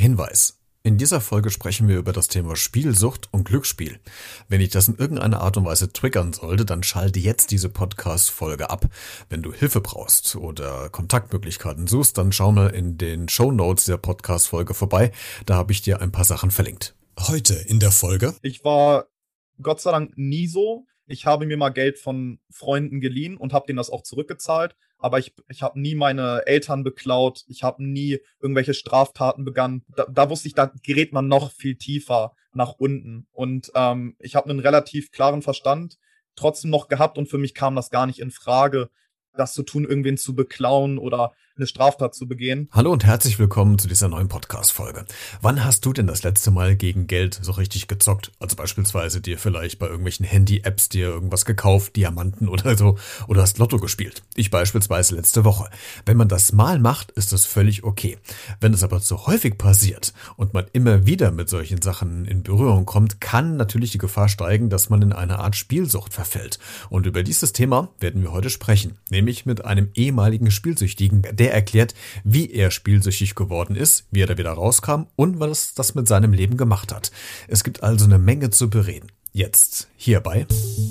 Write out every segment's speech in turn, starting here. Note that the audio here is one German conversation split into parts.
Hinweis. In dieser Folge sprechen wir über das Thema Spielsucht und Glücksspiel. Wenn dich das in irgendeiner Art und Weise triggern sollte, dann schalte jetzt diese Podcast-Folge ab. Wenn du Hilfe brauchst oder Kontaktmöglichkeiten suchst, dann schau mal in den Shownotes der Podcast-Folge vorbei. Da habe ich dir ein paar Sachen verlinkt. Heute in der Folge: Ich war Gott sei Dank nie so. Ich habe mir mal Geld von Freunden geliehen und habe denen das auch zurückgezahlt. Aber ich habe nie meine Eltern beklaut. Ich habe nie irgendwelche Straftaten begangen. Da wusste ich, da gerät man noch viel tiefer nach unten. Und ich habe einen relativ klaren Verstand trotzdem noch gehabt. Und für mich kam das gar nicht in Frage, das zu tun, irgendwen zu beklauen oder eine Straftat zu begehen. Hallo und herzlich willkommen zu dieser neuen Podcast-Folge. Wann hast du denn das letzte Mal gegen Geld so richtig gezockt? Also beispielsweise dir vielleicht bei irgendwelchen Handy-Apps dir irgendwas gekauft, Diamanten oder so, oder hast Lotto gespielt. Ich beispielsweise letzte Woche. Wenn man das mal macht, ist das völlig okay. Wenn es aber zu häufig passiert und man immer wieder mit solchen Sachen in Berührung kommt, kann natürlich die Gefahr steigen, dass man in eine Art Spielsucht verfällt. Und über dieses Thema werden wir heute sprechen, nämlich mit einem ehemaligen Spielsüchtigen, der erklärt, wie er spielsüchtig geworden ist, wie er da wieder rauskam und was das mit seinem Leben gemacht hat. Es gibt also eine Menge zu bereden. Jetzt hierbei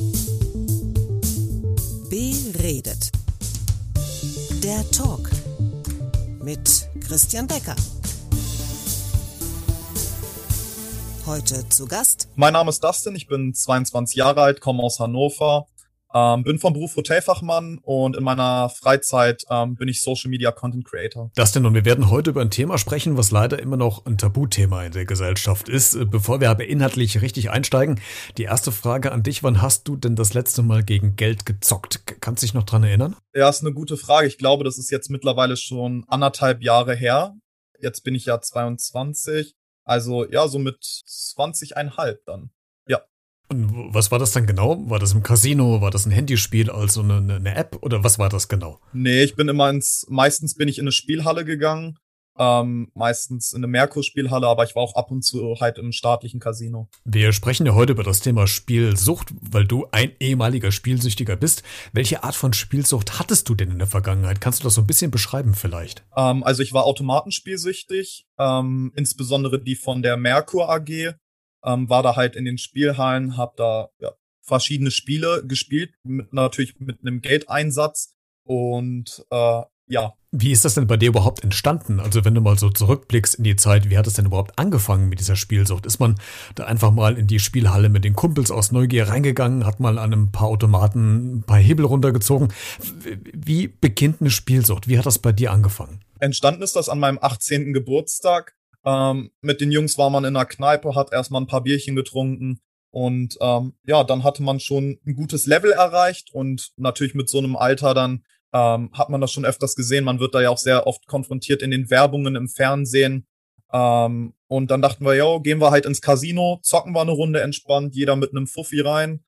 Beredet. Der Talk mit Christian Becker. Heute zu Gast. Mein Name ist Dustin, ich bin 22 Jahre alt, komme aus Hannover. Bin vom Beruf Hotelfachmann und in meiner Freizeit bin ich Social Media Content Creator. Dustin, und wir werden heute über ein Thema sprechen, was leider immer noch ein Tabuthema in der Gesellschaft ist. Bevor wir aber inhaltlich richtig einsteigen, die erste Frage an dich: Wann hast du denn das letzte Mal gegen Geld gezockt? Kannst du dich noch dran erinnern? Ja, ist eine gute Frage. Ich glaube, das ist jetzt mittlerweile schon 1,5 Jahre her. Jetzt bin ich ja 22. Also ja, so mit 20,5 dann. Ja. Und was war das dann genau? War das im Casino? War das ein Handyspiel, also eine App? Oder was war das genau? Nee, ich bin immer meistens bin ich in eine Spielhalle gegangen. Meistens in eine Merkur-Spielhalle, aber ich war auch ab und zu halt im staatlichen Casino. Wir sprechen ja heute über das Thema Spielsucht, weil du ein ehemaliger Spielsüchtiger bist. Welche Art von Spielsucht hattest du denn in der Vergangenheit? Kannst du das so ein bisschen beschreiben vielleicht? Also ich war automatenspielsüchtig, insbesondere die von der Merkur AG. War da halt in den Spielhallen, hab da verschiedene Spiele gespielt, natürlich mit einem Geldeinsatz und ja. Wie ist das denn bei dir überhaupt entstanden? Also wenn du mal so zurückblickst in die Zeit, wie hat es denn überhaupt angefangen mit dieser Spielsucht? Ist man da einfach mal in die Spielhalle mit den Kumpels aus Neugier reingegangen, hat mal an ein paar Automaten ein paar Hebel runtergezogen? Wie beginnt eine Spielsucht? Wie hat das bei dir angefangen? Entstanden ist das an meinem 18. Geburtstag. Mit den Jungs war man in einer Kneipe, hat erstmal ein paar Bierchen getrunken und dann hatte man schon ein gutes Level erreicht und natürlich mit so einem Alter dann hat man das schon öfters gesehen. Man wird da ja auch sehr oft konfrontiert in den Werbungen im Fernsehen. Und dann dachten wir, gehen wir halt ins Casino, zocken wir eine Runde entspannt, jeder mit einem Fuffi rein,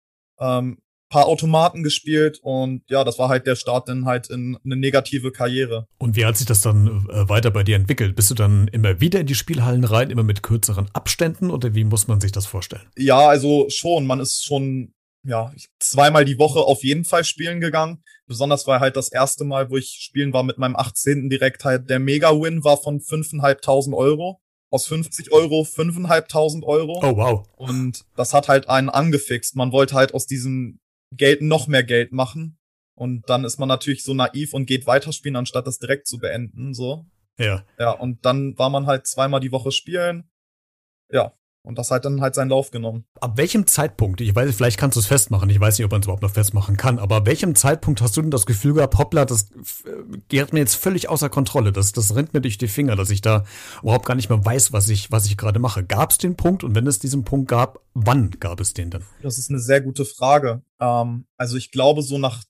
paar Automaten gespielt und ja, das war halt der Start dann halt in eine negative Karriere. Und wie hat sich das dann weiter bei dir entwickelt? Bist du dann immer wieder in die Spielhallen rein, immer mit kürzeren Abständen oder wie muss man sich das vorstellen? Ja, also schon, man ist schon zweimal die Woche auf jeden Fall spielen gegangen. Besonders war halt das erste Mal, wo ich spielen war mit meinem 18. direkt halt der Mega-Win war von 5.500 Euro. Aus 50 Euro 5.500 Euro. Oh, wow. Und das hat halt einen angefixt. Man wollte halt aus diesem Geld noch mehr Geld machen. Und dann ist man natürlich so naiv und geht weiterspielen, anstatt das direkt zu beenden, so. Ja. Ja, und dann war man halt zweimal die Woche spielen. Ja. Und das hat dann halt seinen Lauf genommen. Ab welchem Zeitpunkt, ich weiß, vielleicht kannst du es festmachen, ich weiß nicht, ob man es überhaupt noch festmachen kann, aber ab welchem Zeitpunkt hast du denn das Gefühl gehabt, hoppla, das geht mir jetzt völlig außer Kontrolle, das rennt mir durch die Finger, dass ich da überhaupt gar nicht mehr weiß, was ich gerade mache. Gab es den Punkt und wenn es diesen Punkt gab, wann gab es den dann? Das ist eine sehr gute Frage. Also ich glaube, so nach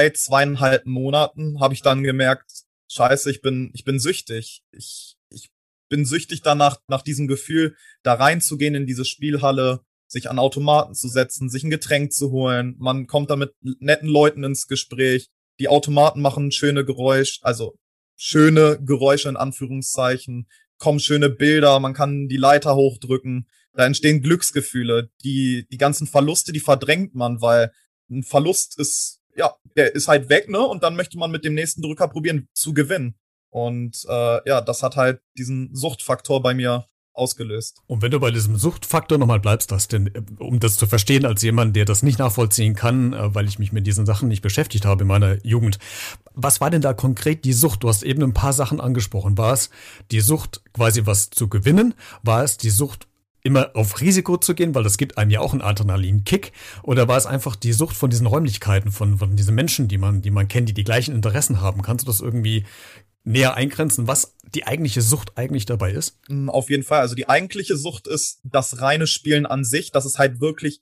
2,5 Monaten habe ich dann gemerkt, scheiße, ich bin süchtig. Ich bin süchtig danach, nach diesem Gefühl, da reinzugehen in diese Spielhalle, sich an Automaten zu setzen, sich ein Getränk zu holen. Man kommt da mit netten Leuten ins Gespräch. Die Automaten machen schöne Geräusche in Anführungszeichen. Kommen schöne Bilder, man kann die Leiter hochdrücken. Da entstehen Glücksgefühle. Die ganzen Verluste, die verdrängt man, weil ein Verlust ist, der ist halt weg, ne? Und dann möchte man mit dem nächsten Drücker probieren zu gewinnen. Und ja, das hat halt diesen Suchtfaktor bei mir ausgelöst. Und wenn du bei diesem Suchtfaktor nochmal bleibst, um das zu verstehen als jemand, der das nicht nachvollziehen kann, weil ich mich mit diesen Sachen nicht beschäftigt habe in meiner Jugend, was war denn da konkret die Sucht? Du hast eben ein paar Sachen angesprochen. War es die Sucht, quasi was zu gewinnen? War es die Sucht, immer auf Risiko zu gehen, weil das gibt einem ja auch einen Adrenalinkick? Oder war es einfach die Sucht von diesen Räumlichkeiten, von diesen Menschen, die man kennt, die die gleichen Interessen haben? Kannst du das irgendwie näher eingrenzen, was die eigentliche Sucht eigentlich dabei ist? Auf jeden Fall. Also die eigentliche Sucht ist das reine Spielen an sich, dass es halt wirklich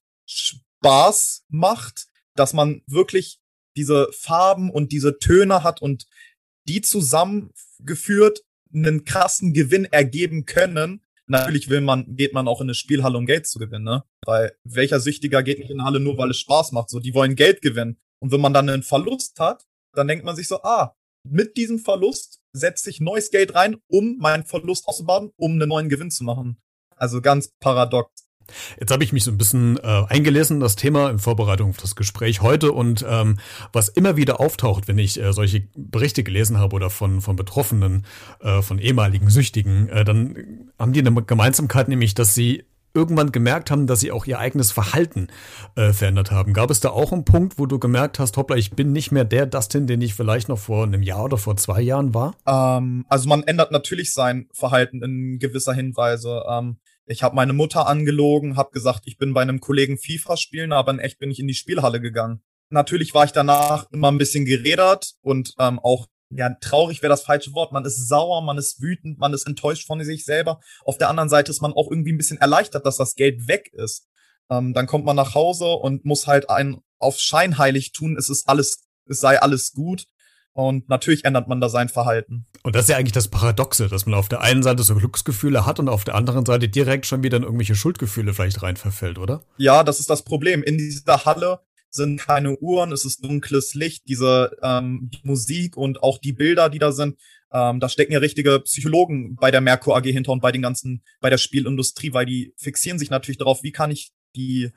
Spaß macht, dass man wirklich diese Farben und diese Töne hat und die zusammengeführt einen krassen Gewinn ergeben können. Natürlich geht man auch in eine Spielhalle, um Geld zu gewinnen, ne? Weil welcher Süchtiger geht nicht in eine Halle nur, weil es Spaß macht? So, die wollen Geld gewinnen. Und wenn man dann einen Verlust hat, dann denkt man sich so, mit diesem Verlust setze ich neues Geld rein, um meinen Verlust auszubaden, um einen neuen Gewinn zu machen. Also ganz paradox. Jetzt habe ich mich so ein bisschen eingelesen, das Thema in Vorbereitung auf das Gespräch heute und was immer wieder auftaucht, wenn ich solche Berichte gelesen habe oder von Betroffenen, von ehemaligen Süchtigen, dann haben die eine Gemeinsamkeit, nämlich, dass sie irgendwann gemerkt haben, dass sie auch ihr eigenes Verhalten verändert haben. Gab es da auch einen Punkt, wo du gemerkt hast, hoppla, ich bin nicht mehr der Dustin, den ich vielleicht noch vor einem Jahr oder vor 2 Jahren war? Also man ändert natürlich sein Verhalten in gewisser Hinweise. Ich habe meine Mutter angelogen, habe gesagt, ich bin bei einem Kollegen FIFA spielen, aber in echt bin ich in die Spielhalle gegangen. Natürlich war ich danach immer ein bisschen gerädert und auch, ja, traurig wäre das falsche Wort. Man ist sauer, man ist wütend, man ist enttäuscht von sich selber. Auf der anderen Seite ist man auch irgendwie ein bisschen erleichtert, dass das Geld weg ist. Dann kommt man nach Hause und muss halt einen auf scheinheilig tun, es sei alles gut. Und natürlich ändert man da sein Verhalten. Und das ist ja eigentlich das Paradoxe, dass man auf der einen Seite so Glücksgefühle hat und auf der anderen Seite direkt schon wieder in irgendwelche Schuldgefühle vielleicht rein verfällt, oder? Ja, das ist das Problem. In dieser Halle sind keine Uhren, es ist dunkles Licht, diese Musik und auch die Bilder, die da sind. Da stecken ja richtige Psychologen bei der Merkur AG hinter und bei der Spielindustrie, weil die fixieren sich natürlich darauf, wie kann ich die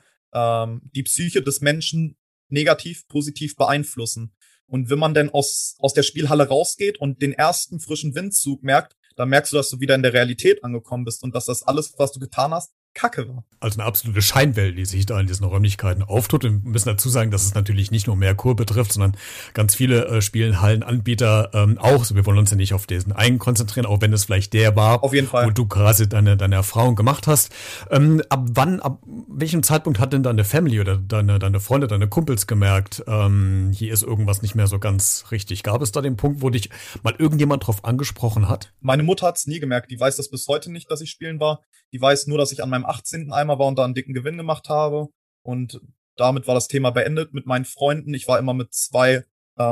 Psyche des Menschen negativ, positiv beeinflussen. Und wenn man denn aus der Spielhalle rausgeht und den ersten frischen Windzug merkt, dann merkst du, dass du wieder in der Realität angekommen bist und dass das alles, was du getan hast, Kacke war. Also eine absolute Scheinwelt, die sich da in diesen Räumlichkeiten auftut. Und wir müssen dazu sagen, dass es natürlich nicht nur Merkur betrifft, sondern ganz viele Spielenhallenanbieter auch. So, wir wollen uns ja nicht auf diesen einen konzentrieren, auch wenn es vielleicht der war, auf jeden Fall, wo du quasi deine Erfahrung gemacht hast. Ab welchem Zeitpunkt hat denn deine Family oder deine Freunde, deine Kumpels gemerkt, hier ist irgendwas nicht mehr so ganz richtig? Gab es da den Punkt, wo dich mal irgendjemand drauf angesprochen hat? Meine Mutter hat es nie gemerkt. Die weiß das bis heute nicht, dass ich spielen war. Die weiß nur, dass ich an meinem 18. Eimer war und da einen dicken Gewinn gemacht habe. Und damit war das Thema beendet mit meinen Freunden. Ich war immer mit zwei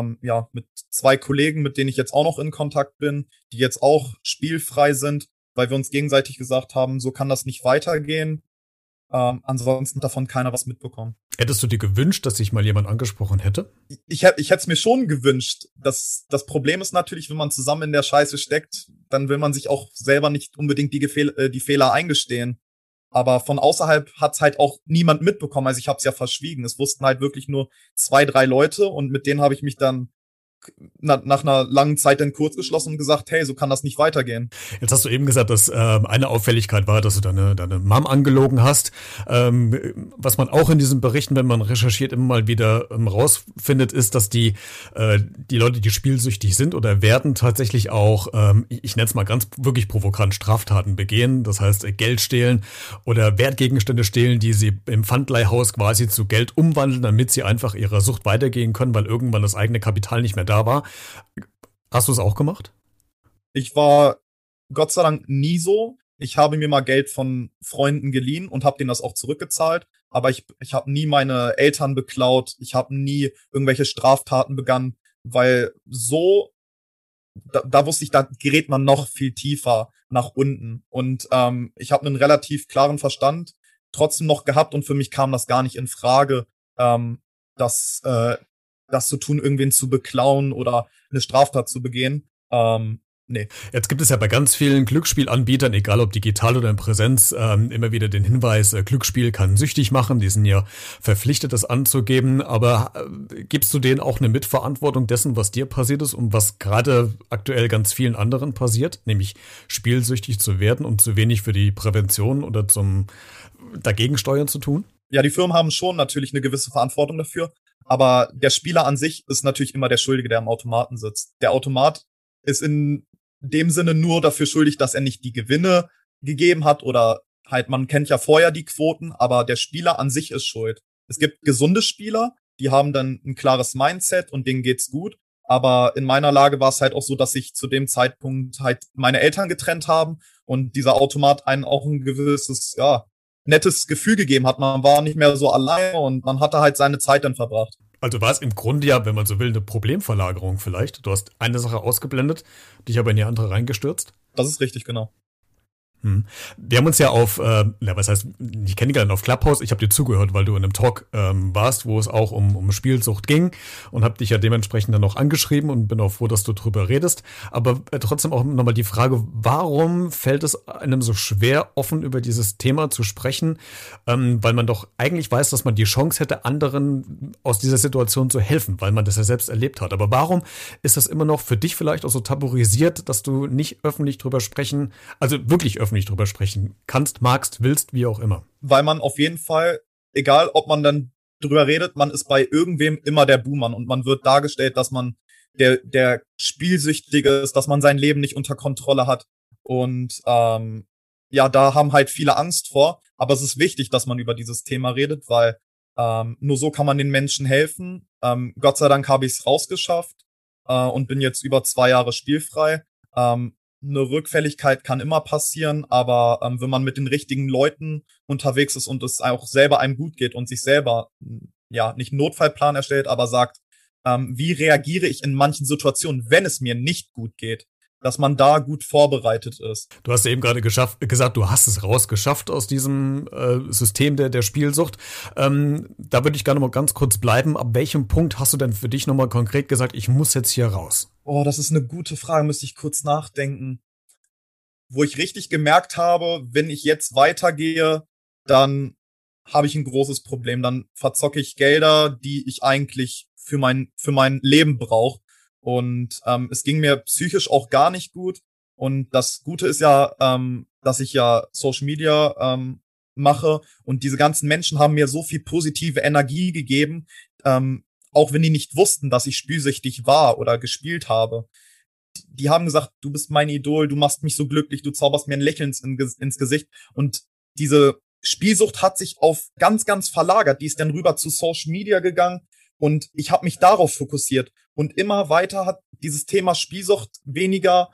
Kollegen, mit denen ich jetzt auch noch in Kontakt bin, die jetzt auch spielfrei sind, weil wir uns gegenseitig gesagt haben, so kann das nicht weitergehen. Ansonsten hat davon keiner was mitbekommen. Hättest du dir gewünscht, dass sich mal jemand angesprochen hätte? Ich hätte es mir schon gewünscht. Das Problem ist natürlich, wenn man zusammen in der Scheiße steckt, dann will man sich auch selber nicht unbedingt die Fehler eingestehen. Aber von außerhalb hat's halt auch niemand mitbekommen. Also ich habe es ja verschwiegen. Es wussten halt wirklich nur 2, 3 Leute und mit denen habe ich mich dann nach einer langen Zeit dann kurz geschlossen und gesagt, hey, so kann das nicht weitergehen. Jetzt hast du eben gesagt, dass eine Auffälligkeit war, dass du deine Mom angelogen hast. Was man auch in diesen Berichten, wenn man recherchiert, immer mal wieder rausfindet, ist, dass die Leute, die spielsüchtig sind oder werden, tatsächlich auch, ich nenne es mal ganz wirklich provokant, Straftaten begehen. Das heißt, Geld stehlen oder Wertgegenstände stehlen, die sie im Pfandleihhaus quasi zu Geld umwandeln, damit sie einfach ihrer Sucht weitergehen können, weil irgendwann das eigene Kapital nicht mehr da war. Hast du es auch gemacht? Ich war Gott sei Dank nie so. Ich habe mir mal Geld von Freunden geliehen und habe denen das auch zurückgezahlt. Aber ich habe nie meine Eltern beklaut. Ich habe nie irgendwelche Straftaten begangen, weil so, da wusste ich, da gerät man noch viel tiefer nach unten. Und ich habe einen relativ klaren Verstand trotzdem noch gehabt und für mich kam das gar nicht in Frage, das zu tun, irgendwen zu beklauen oder eine Straftat zu begehen. Nee. Jetzt gibt es ja bei ganz vielen Glücksspielanbietern, egal ob digital oder in Präsenz, immer wieder den Hinweis, Glücksspiel kann süchtig machen. Die sind ja verpflichtet, das anzugeben. Aber gibst du denen auch eine Mitverantwortung dessen, was dir passiert ist und was gerade aktuell ganz vielen anderen passiert, nämlich spielsüchtig zu werden und zu wenig für die Prävention oder zum Dagegensteuern zu tun? Ja, die Firmen haben schon natürlich eine gewisse Verantwortung dafür. Aber der Spieler an sich ist natürlich immer der Schuldige, der am Automaten sitzt. Der Automat ist in dem Sinne nur dafür schuldig, dass er nicht die Gewinne gegeben hat oder halt, man kennt ja vorher die Quoten, aber der Spieler an sich ist schuld. Es gibt gesunde Spieler, die haben dann ein klares Mindset und denen geht's gut. Aber in meiner Lage war es halt auch so, dass sich zu dem Zeitpunkt halt meine Eltern getrennt haben und dieser Automat einen auch ein gewisses, ja, nettes Gefühl gegeben hat. Man war nicht mehr so alleine und man hatte halt seine Zeit dann verbracht. Also war es im Grunde ja, wenn man so will, eine Problemverlagerung vielleicht. Du hast eine Sache ausgeblendet, dich aber in die andere reingestürzt. Das ist richtig, genau. Wir haben uns ja auf, was heißt, nicht kennengelernt, auf Clubhouse. Ich habe dir zugehört, weil du in einem Talk warst, wo es auch um Spielsucht ging und habe dich ja dementsprechend dann noch angeschrieben und bin auch froh, dass du drüber redest. Aber trotzdem auch nochmal die Frage, warum fällt es einem so schwer, offen über dieses Thema zu sprechen? Weil man doch eigentlich weiß, dass man die Chance hätte, anderen aus dieser Situation zu helfen, weil man das ja selbst erlebt hat. Aber warum ist das immer noch für dich vielleicht auch so tabuisiert, dass du nicht öffentlich drüber sprechen, also wirklich öffentlich drüber sprechen kannst, magst, willst, wie auch immer? Weil man auf jeden Fall, egal ob man dann drüber redet, man ist bei irgendwem immer der Buhmann und man wird dargestellt, dass man der Spielsüchtige ist, dass man sein Leben nicht unter Kontrolle hat und ja, da haben halt viele Angst vor, aber es ist wichtig, dass man über dieses Thema redet, weil nur so kann man den Menschen helfen. Gott sei Dank habe ich es rausgeschafft und bin jetzt über 2 Jahre spielfrei. Eine Rückfälligkeit kann immer passieren, aber wenn man mit den richtigen Leuten unterwegs ist und es auch selber einem gut geht und sich selber ja nicht einen Notfallplan erstellt, aber sagt, wie reagiere ich in manchen Situationen, wenn es mir nicht gut geht, dass man da gut vorbereitet ist. Du hast ja eben gerade gesagt, du hast es rausgeschafft aus diesem System der Spielsucht. Da würde ich gerne mal ganz kurz bleiben. Ab welchem Punkt hast du denn für dich nochmal konkret gesagt, ich muss jetzt hier raus? Oh, das ist eine gute Frage, müsste ich kurz nachdenken. Wo ich richtig gemerkt habe, wenn ich jetzt weitergehe, dann habe ich ein großes Problem. Dann verzocke ich Gelder, die ich eigentlich für mein Leben brauche. Und es ging mir psychisch auch gar nicht gut. Und das Gute ist ja, dass ich ja Social Media mache. Und diese ganzen Menschen haben mir so viel positive Energie gegeben, auch wenn die nicht wussten, dass ich spielsüchtig war oder gespielt habe. Die haben gesagt, du bist mein Idol, du machst mich so glücklich, du zauberst mir ein Lächeln ins Gesicht. Und diese Spielsucht hat sich auf ganz, ganz verlagert. Die ist dann rüber zu Social Media gegangen. Und ich habe mich darauf fokussiert. Und immer weiter hat dieses Thema Spielsucht weniger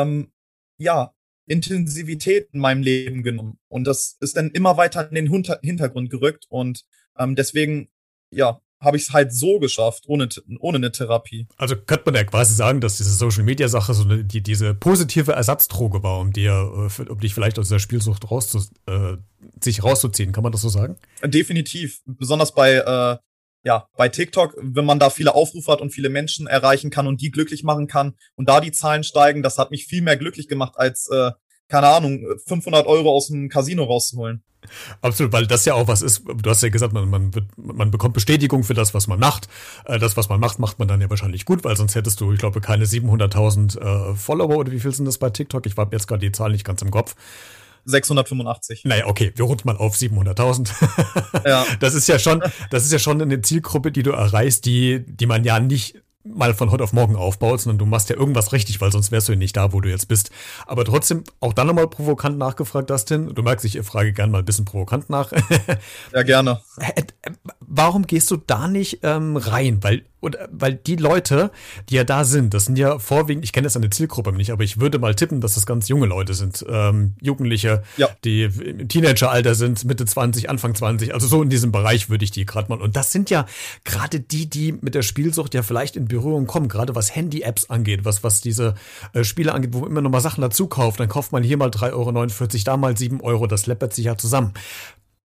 Intensivität in meinem Leben genommen. Und das ist dann immer weiter in den Hintergrund gerückt. Und deswegen, ja, habe ich es halt so geschafft, ohne eine Therapie. Also könnte man ja quasi sagen, dass diese Social-Media-Sache so diese positive Ersatzdroge war, um dich vielleicht aus der Spielsucht sich rauszuziehen. Kann man das so sagen? Definitiv. Besonders bei TikTok, wenn man da viele Aufrufe hat und viele Menschen erreichen kann und die glücklich machen kann und da die Zahlen steigen, das hat mich viel mehr glücklich gemacht, als, 500 € aus dem Casino rauszuholen. Absolut, weil das ja auch was ist, du hast ja gesagt, man bekommt Bestätigung für das, was man macht. Das, was man macht, macht man dann ja wahrscheinlich gut, weil sonst hättest du, ich glaube, keine 700.000 Follower oder wie viel sind das bei TikTok? Ich habe jetzt gerade die Zahl nicht ganz im Kopf. 685. Naja, okay, wir runden mal auf 700.000. Ja. Das ist ja schon eine Zielgruppe, die du erreichst, die man ja nicht mal von heute auf morgen aufbaut, sondern du machst ja irgendwas richtig, weil sonst wärst du ja nicht da, wo du jetzt bist. Aber trotzdem, auch dann nochmal provokant nachgefragt, Dustin. Du merkst, ich frage gerne mal ein bisschen provokant nach. Ja, gerne. Warum gehst du da nicht rein? Weil die Leute, die ja da sind, das sind ja vorwiegend, ich kenne jetzt eine Zielgruppe nicht, aber ich würde mal tippen, dass das ganz junge Leute sind. Jugendliche, ja, die im Teenageralter sind, Mitte 20, Anfang 20, also so in diesem Bereich würde ich die gerade mal. Und das sind ja gerade die mit der Spielsucht ja vielleicht in Berührung kommen, gerade was Handy-Apps angeht, was diese Spiele angeht, wo man immer noch mal Sachen dazu kauft. Dann kauft man hier mal 3,49 €, da mal 7 €, das läppert sich ja zusammen.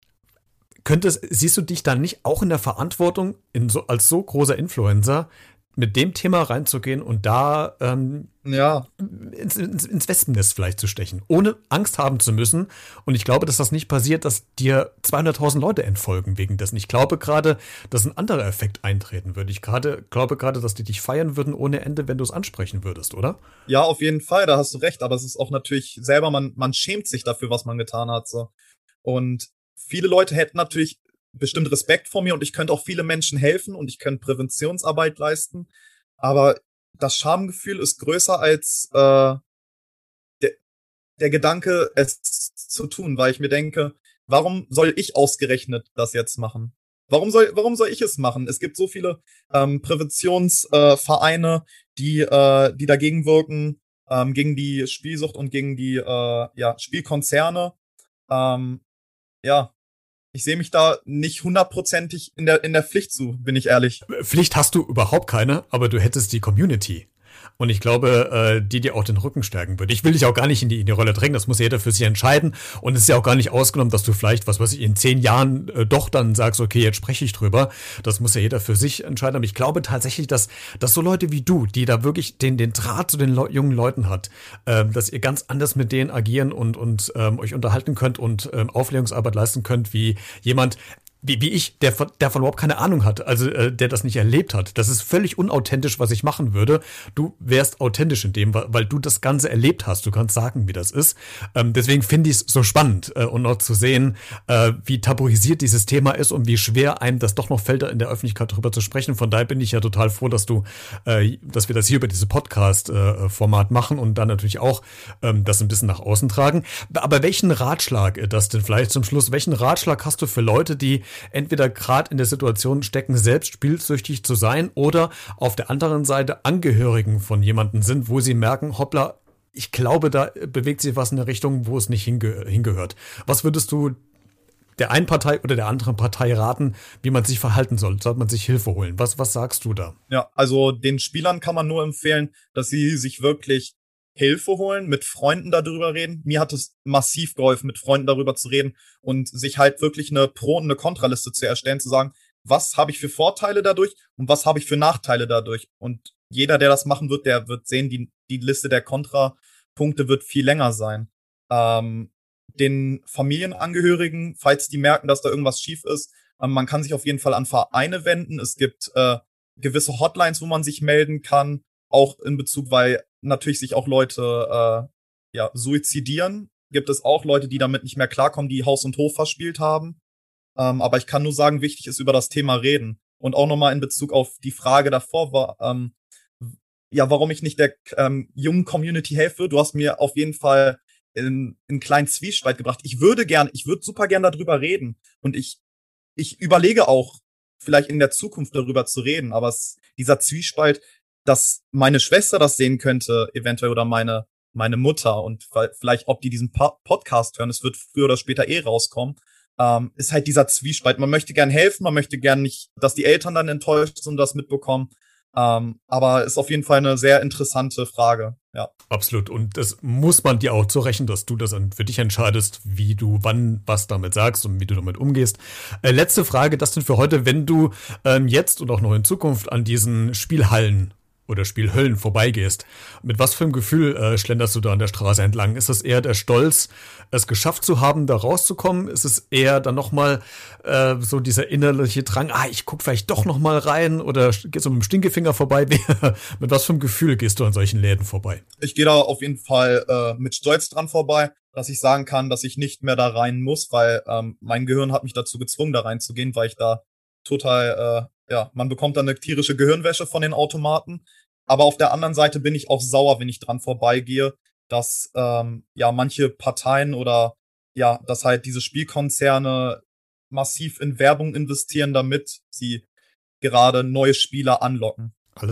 Siehst du dich da nicht auch in der Verantwortung, als so großer Influencer, mit dem Thema reinzugehen und da Ja, ins Wespennest vielleicht zu stechen, ohne Angst haben zu müssen. Und ich glaube, dass das nicht passiert, dass dir 200.000 Leute entfolgen wegen dessen. Ich glaube gerade, dass ein anderer Effekt eintreten würde. Ich glaube gerade, dass die dich feiern würden ohne Ende, wenn du es ansprechen würdest, oder? ja, auf jeden Fall, da hast du recht, aber es ist auch natürlich selber, man schämt sich dafür, was man getan hat, so. Und viele Leute hätten natürlich bestimmt Respekt vor mir und ich könnte auch viele Menschen helfen und ich könnte Präventionsarbeit leisten, aber das Schamgefühl ist größer als der, der Gedanke, es zu tun, weil ich mir denke, warum soll ich ausgerechnet das jetzt machen? Warum soll ich es machen? Es gibt so viele Präventionsvereine, die dagegen wirken, gegen die Spielsucht und gegen die Spielkonzerne. Ähm, ja, ich sehe mich da nicht hundertprozentig in der Pflicht zu, bin ich ehrlich. Pflicht hast du überhaupt keine, aber du hättest die Community. Und ich glaube, die dir auch den Rücken stärken würde. Ich will dich auch gar nicht in die Rolle drängen, das muss jeder für sich entscheiden. Und es ist ja auch gar nicht ausgenommen, dass du vielleicht, was weiß ich, in 10 Jahren doch dann sagst, okay, jetzt spreche ich drüber. Das muss ja jeder für sich entscheiden. Aber ich glaube tatsächlich, dass so Leute wie du, die da wirklich den Draht zu den jungen Leuten hat, dass ihr ganz anders mit denen agieren und euch unterhalten könnt und Aufklärungsarbeit leisten könnt, wie jemand, wie ich, der von überhaupt keine Ahnung hat, also der das nicht erlebt hat. Das ist völlig unauthentisch, was ich machen würde. Du wärst authentisch in dem, weil du das Ganze erlebt hast. Du kannst sagen, wie das ist. Deswegen finde ich es so spannend und noch zu sehen, wie tabuisiert dieses Thema ist und wie schwer einem das doch noch fällt, in der Öffentlichkeit darüber zu sprechen. Von daher bin ich ja total froh, dass wir das hier über diese Podcast-Format machen und dann natürlich auch das ein bisschen nach außen tragen. Aber welchen Ratschlag, das denn vielleicht zum Schluss, welchen Ratschlag hast du für Leute, die entweder gerade in der Situation stecken, selbst spielsüchtig zu sein oder auf der anderen Seite Angehörigen von jemandem sind, wo sie merken, hoppla, ich glaube, da bewegt sich was in eine Richtung, wo es nicht hingehört. Was würdest du der einen Partei oder der anderen Partei raten, wie man sich verhalten soll? Sollte man sich Hilfe holen? Was sagst du da? Ja, also den Spielern kann man nur empfehlen, dass sie sich wirklich Hilfe holen, mit Freunden darüber reden. Mir hat es massiv geholfen, mit Freunden darüber zu reden und sich halt wirklich eine Pro- und eine Kontraliste zu erstellen, zu sagen, was habe ich für Vorteile dadurch und was habe ich für Nachteile dadurch. Und jeder, der das machen wird, der wird sehen, die Liste der Kontrapunkte wird viel länger sein. Den Familienangehörigen, falls die merken, dass da irgendwas schief ist, man kann sich auf jeden Fall an Vereine wenden. Es gibt gewisse Hotlines, wo man sich melden kann, auch in Bezug, weil natürlich sich auch Leute suizidieren. Gibt es auch Leute, die damit nicht mehr klarkommen, die Haus und Hof verspielt haben. Aber ich kann nur sagen, wichtig ist über das Thema reden. Und auch nochmal in Bezug auf die Frage davor war, warum ich nicht der jungen Community helfe. Du hast mir auf jeden Fall in kleinen Zwiespalt gebracht. Ich würde super gern darüber reden. Und ich überlege auch, vielleicht in der Zukunft darüber zu reden. Aber dieser Zwiespalt, dass meine Schwester das sehen könnte, eventuell, oder meine Mutter und vielleicht, ob die diesen Podcast hören, es wird früher oder später rauskommen, ist halt dieser Zwiespalt. Man möchte gern helfen, man möchte gern nicht, dass die Eltern dann enttäuscht sind und das mitbekommen. Aber ist auf jeden Fall eine sehr interessante Frage, ja. Absolut. Und das muss man dir auch zurechnen, dass du das dann für dich entscheidest, wie du wann was damit sagst und wie du damit umgehst. Letzte Frage, das denn für heute, wenn du jetzt und auch noch in Zukunft an diesen Spielhallen oder Spielhöllen vorbeigehst, mit was für einem Gefühl schlenderst du da an der Straße entlang? Ist es eher der Stolz, es geschafft zu haben, da rauszukommen? Ist es eher dann nochmal so dieser innerliche Drang, ich guck vielleicht doch nochmal rein, oder gehst du mit dem Stinkefinger vorbei? Mit was für einem Gefühl gehst du an solchen Läden vorbei? Ich gehe da auf jeden Fall mit Stolz dran vorbei, dass ich sagen kann, dass ich nicht mehr da rein muss, weil mein Gehirn hat mich dazu gezwungen, da reinzugehen, weil ich da total man bekommt dann eine tierische Gehirnwäsche von den Automaten. Aber auf der anderen Seite bin ich auch sauer, wenn ich dran vorbeigehe, dass manche Parteien oder dass halt diese Spielkonzerne massiv in Werbung investieren, damit sie gerade neue Spieler anlocken. Alles klar.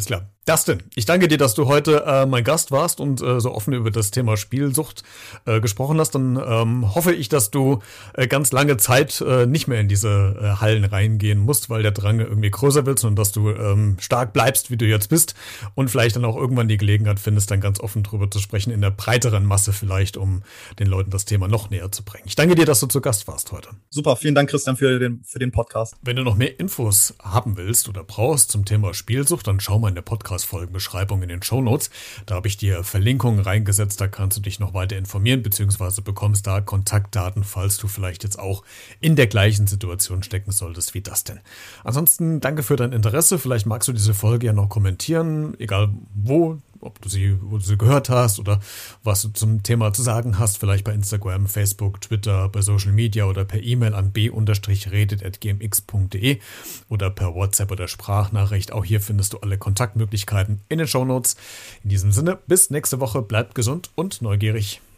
Dustin, ich danke dir, dass du heute mein Gast warst und so offen über das Thema Spielsucht gesprochen hast. Dann hoffe ich, dass du ganz lange Zeit nicht mehr in diese Hallen reingehen musst, weil der Drang irgendwie größer wird, sondern dass du stark bleibst, wie du jetzt bist und vielleicht dann auch irgendwann die Gelegenheit findest, dann ganz offen drüber zu sprechen, in der breiteren Masse vielleicht, um den Leuten das Thema noch näher zu bringen. Ich danke dir, dass du zu Gast warst heute. Super, vielen Dank, Christian, für den Podcast. Wenn du noch mehr Infos haben willst oder brauchst zum Thema Spielsucht, dann schau mal in der Podcast-Folgenbeschreibung in den Shownotes. Da habe ich dir Verlinkungen reingesetzt, da kannst du dich noch weiter informieren, beziehungsweise bekommst da Kontaktdaten, falls du vielleicht jetzt auch in der gleichen Situation stecken solltest wie das denn. Ansonsten danke für dein Interesse. Vielleicht magst du diese Folge ja noch kommentieren, egal wo du sie gehört hast oder was du zum Thema zu sagen hast, vielleicht bei Instagram, Facebook, Twitter, bei Social Media oder per E-Mail an b-redet@gmx.de oder per WhatsApp oder Sprachnachricht. Auch hier findest du alle Kontaktmöglichkeiten in den Shownotes. In diesem Sinne, bis nächste Woche, bleibt gesund und neugierig.